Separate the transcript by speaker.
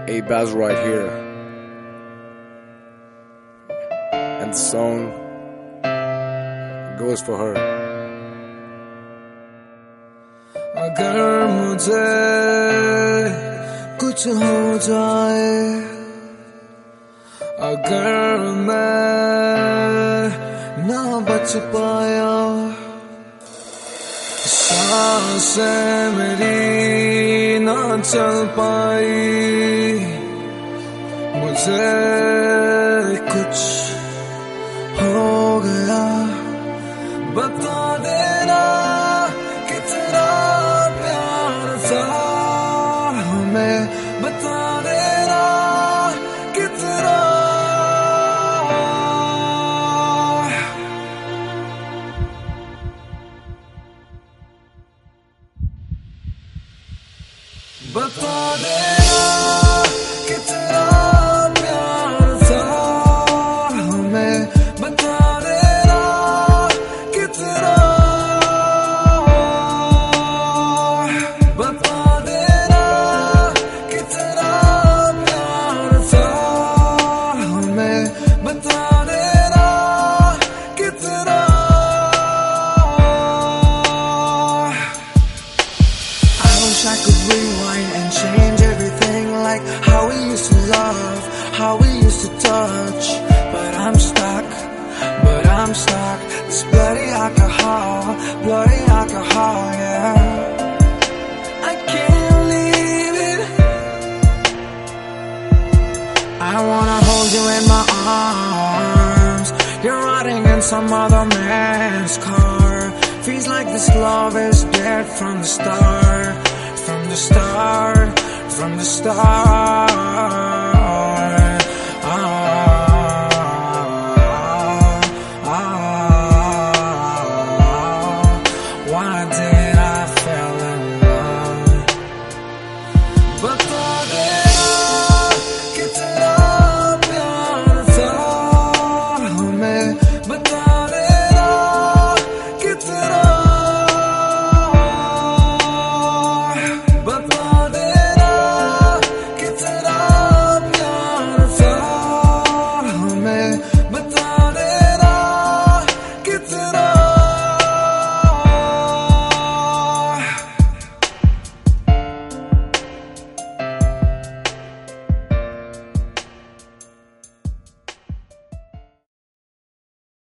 Speaker 1: A-Baz right here. And the song goes for her.
Speaker 2: अगर मुझे कुछ हो जाए, अगर मैं ना बच पाया, सांसें मेरी ना चल पाई, मुझे कुछ हो गया, बता देना कितना प्यार था हमें, बता देना कितना। बता देना कितना प्यार था हमें, बता देना कितना, बता देना कितना प्यार था हमें, बता देना कितना। I wish I could rewind and change everything, like how we used to love, how we used to touch. But I'm stuck, this bloody alcohol, yeah. I can't leave it. I wanna hold you in my arms, you're riding in some other man's car. Feels like this love is dead from the start, from the start, from the start. Why did